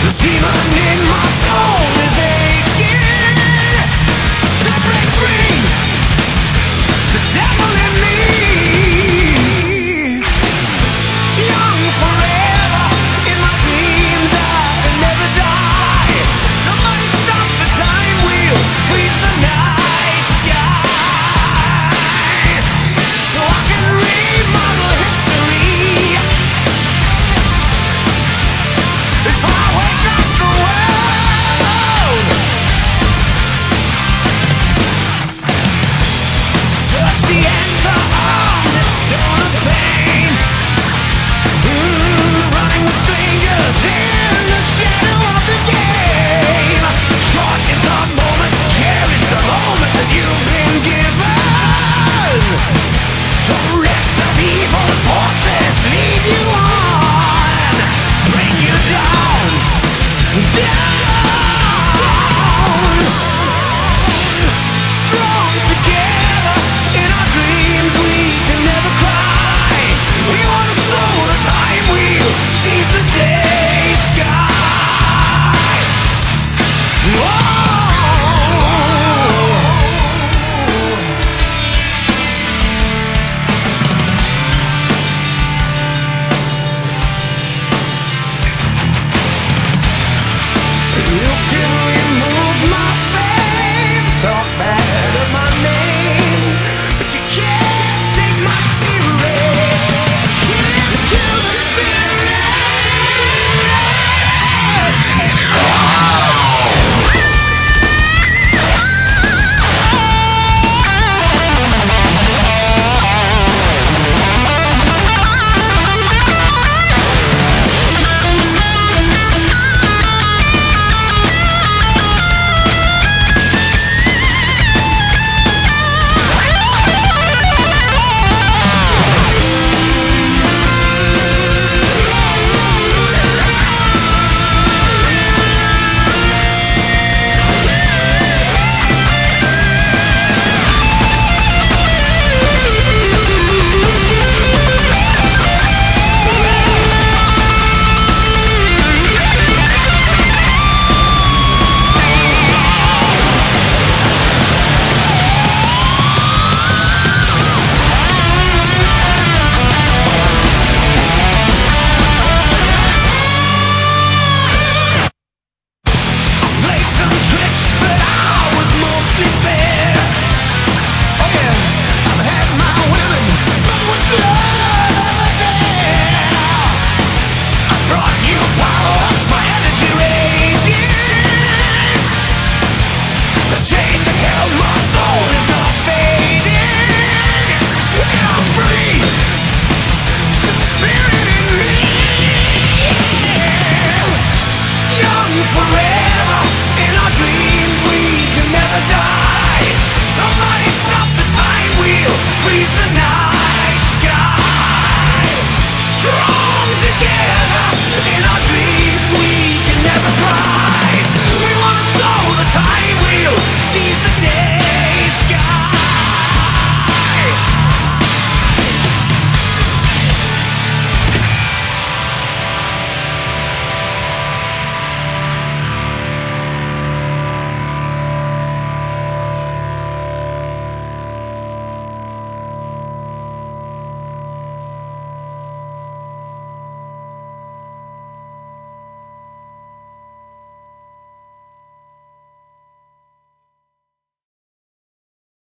The demon in my soul is aching to break free. It's the devil in me. Young forever, in my dreams I can never die. Somebody stop the time wheel, freeze the night sky, so I can remodel history. If I wake up the world, search the answer on this stone of pain. Running with strangers in the shadow of the game. Short is the moment, cherish the moment that you've been given. Don't let the evil forces lead you on, bring you down, down. Strong together in our dreams, we can never cry. We want to slow the time wheel, seize the day sky. Whoa. You can